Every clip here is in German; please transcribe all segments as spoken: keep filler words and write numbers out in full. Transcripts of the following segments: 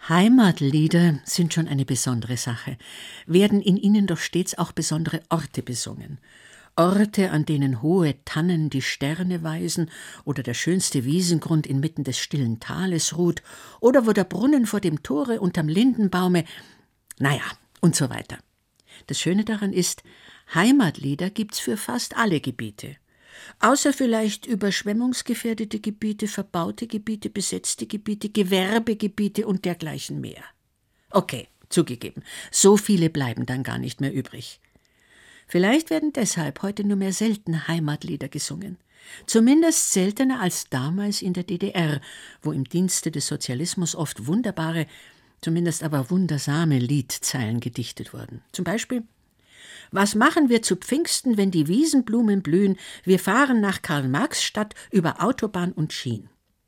Heimatlieder sind schon eine besondere Sache, werden in ihnen doch stets auch besondere Orte besungen. Orte, an denen hohe Tannen die Sterne weisen oder der schönste Wiesengrund inmitten des stillen Tales ruht oder wo der Brunnen vor dem Tore unterm Lindenbaume, naja, und so weiter. Das Schöne daran ist, Heimatlieder gibt's für fast alle Gebiete. Außer vielleicht überschwemmungsgefährdete Gebiete, verbaute Gebiete, besetzte Gebiete, Gewerbegebiete und dergleichen mehr. Okay, zugegeben, so viele bleiben dann gar nicht mehr übrig. Vielleicht werden deshalb heute nur mehr selten Heimatlieder gesungen. Zumindest seltener als damals in der D D R, wo im Dienste des Sozialismus oft wunderbare, zumindest aber wundersame Liedzeilen gedichtet wurden. Zum Beispiel: Was machen wir zu Pfingsten, wenn die Wiesenblumen blühen? Wir fahren nach Karl-Marx-Stadt über Autobahn und Schien.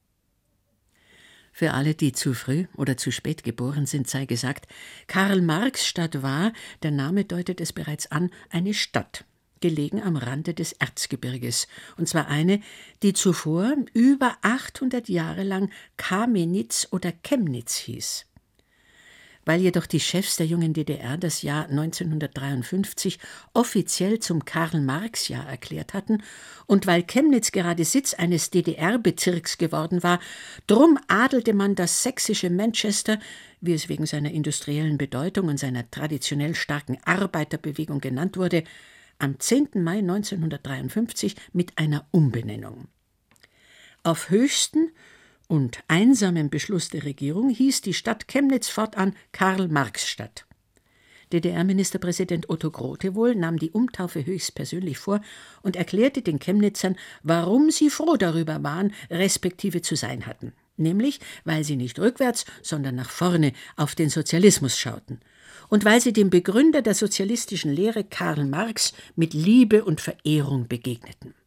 Für alle, die zu früh oder zu spät geboren sind, sei gesagt, Karl-Marx-Stadt war, der Name deutet es bereits an, eine Stadt, gelegen am Rande des Erzgebirges, und zwar eine, die zuvor über achthundert Jahre lang Kamenitz oder Chemnitz hieß. Weil jedoch die Chefs der jungen D D R das Jahr neunzehnhundertdreiundfünfzig offiziell zum Karl-Marx-Jahr erklärt hatten und weil Chemnitz gerade Sitz eines D D R-Bezirks geworden war, drum adelte man das sächsische Manchester, wie es wegen seiner industriellen Bedeutung und seiner traditionell starken Arbeiterbewegung genannt wurde, am zehnten Mai neunzehnhundertdreiundfünfzig mit einer Umbenennung. Auf höchsten und einsamen Beschluss der Regierung hieß die Stadt Chemnitz fortan Karl-Marx-Stadt. D D R-Ministerpräsident Otto Grotewohl nahm die Umtaufe höchstpersönlich vor und erklärte den Chemnitzern, warum sie froh darüber waren, respektive zu sein hatten. Nämlich, weil sie nicht rückwärts, sondern nach vorne auf den Sozialismus schauten. Und weil sie dem Begründer der sozialistischen Lehre Karl Marx mit Liebe und Verehrung begegneten.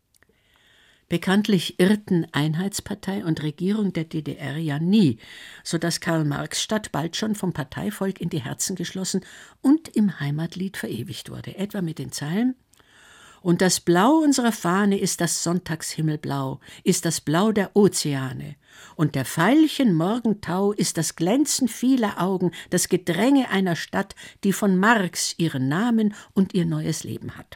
Bekanntlich irrten Einheitspartei und Regierung der D D R ja nie, sodass Karl-Marx-Stadt bald schon vom Parteivolk in die Herzen geschlossen und im Heimatlied verewigt wurde, etwa mit den Zeilen: Und das Blau unserer Fahne ist das Sonntagshimmelblau, ist das Blau der Ozeane, und der Veilchen Morgentau ist das Glänzen vieler Augen, das Gedränge einer Stadt, die von Marx ihren Namen und ihr neues Leben hat.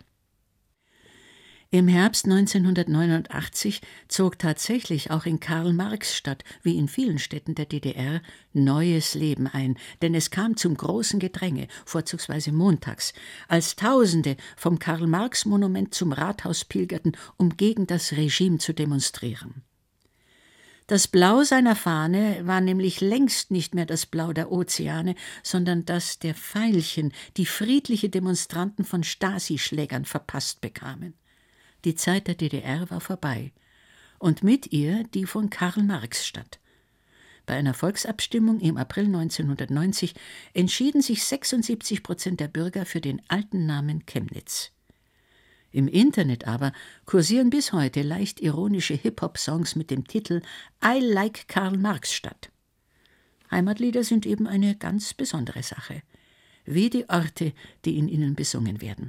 Im Herbst neunzehnhundertneunundachtzig zog tatsächlich auch in Karl-Marx-Stadt, wie in vielen Städten der D D R, neues Leben ein, denn es kam zum großen Gedränge, vorzugsweise montags, als Tausende vom Karl-Marx-Monument zum Rathaus pilgerten, um gegen das Regime zu demonstrieren. Das Blau seiner Fahne war nämlich längst nicht mehr das Blau der Ozeane, sondern das der Veilchen, die friedliche Demonstranten von Stasi-Schlägern verpasst bekamen. Die Zeit der D D R war vorbei und mit ihr die von Karl-Marx-Stadt. Bei einer Volksabstimmung im April neunzehnhundertneunzig entschieden sich sechsundsiebzig Prozent der Bürger für den alten Namen Chemnitz. Im Internet aber kursieren bis heute leicht ironische Hip-Hop-Songs mit dem Titel I like Karl-Marx-Stadt. Heimatlieder sind eben eine ganz besondere Sache, wie die Orte, die in ihnen besungen werden.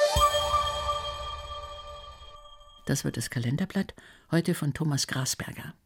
Das war das Kalenderblatt, heute von Thomas Grasberger.